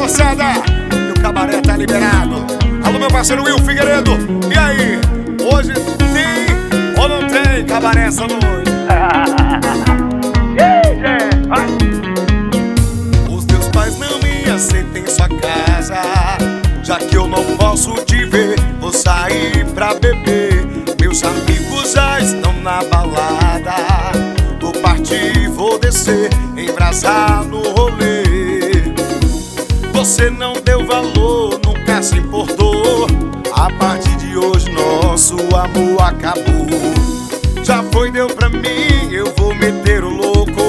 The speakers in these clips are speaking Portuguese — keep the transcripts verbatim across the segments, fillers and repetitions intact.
moçada, e o cabaré tá liberado. Alô, meu parceiro Will Figueiredo. E aí, hoje tem ou não tem cabaré essa noite? Os teus pais não me aceitam em sua casa, já que eu não posso te ver, vou sair pra beber. Meus amigos já estão na balada, vou partir, vou descer, embrasar no rolê. Você não deu valor, nunca se importou. A partir de hoje nosso amor acabou. Já foi, deu pra mim, eu vou meter o louco.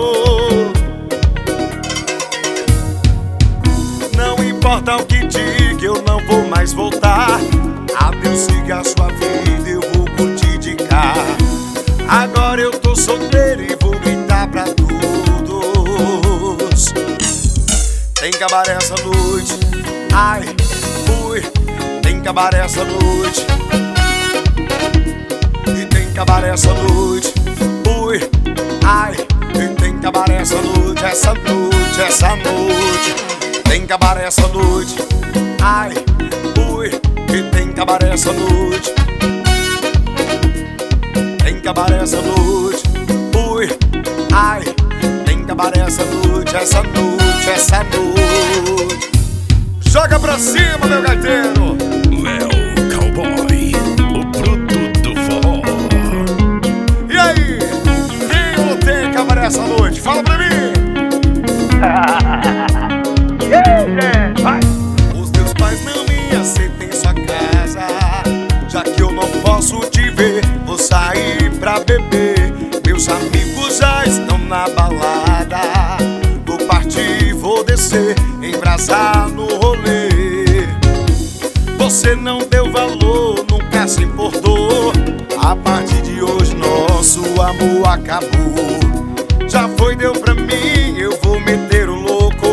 Não importa o que diga, eu não vou mais voltar. Adeus, siga a sua vida, eu vou curtir de cá. Agora eu tô solteiro e vou gritar pra todos. Tem cabaré essa noite, ai, fui. Tem cabaré essa noite, e tem cabaré essa noite, fui, ai. E tem cabaré essa noite, essa noite, essa noite. Tem cabaré essa noite, ai, fui. E tem cabaré essa noite, tem cabaré essa noite, fui, ai. Tem cabaré essa noite, essa noite, essa noite. Joga pra cima, meu gaiteiro. Léo Cowboy, o bruto do forró. E aí, tem ou não tem cabaré essa noite? Fala pra mim. Os teus pais não me aceitam em sua casa, já que eu não posso te ver, vou sair pra beber. Meus amigos já estão na balada, vou partir, vou descer, embrasar no rolê. Você não deu valor, nunca se importou. A partir de hoje nosso amor acabou. Já foi, deu pra mim, eu vou meter o louco.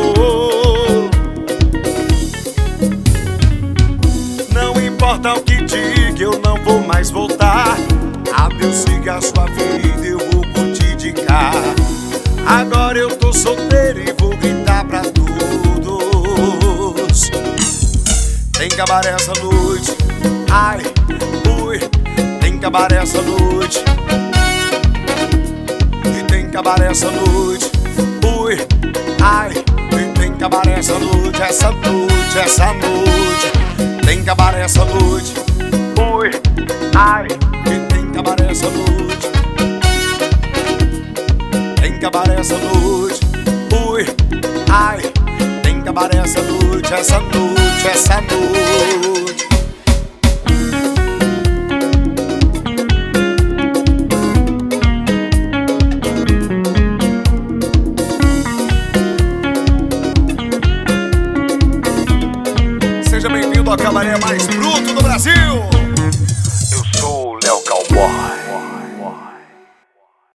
Não importa o que diga, eu não vou mais voltar. Adeus, siga a sua vida, eu vou curtir de cá. Agora eu tô solteiro e vou gritar pra todos. Tem cabaré essa noite, ai, fui. Tem cabaré essa noite, e tem cabaré essa noite, fui, ai. E tem cabaré essa noite, essa noite, essa noite. Tem cabaré essa noite, fui, ai. E tem cabaré essa noite, tem cabaré essa noite, fui, ai. Tem cabaré essa noite, essa noite, essa noite. Seja bem-vindo ao cabaré mais bruto do Brasil.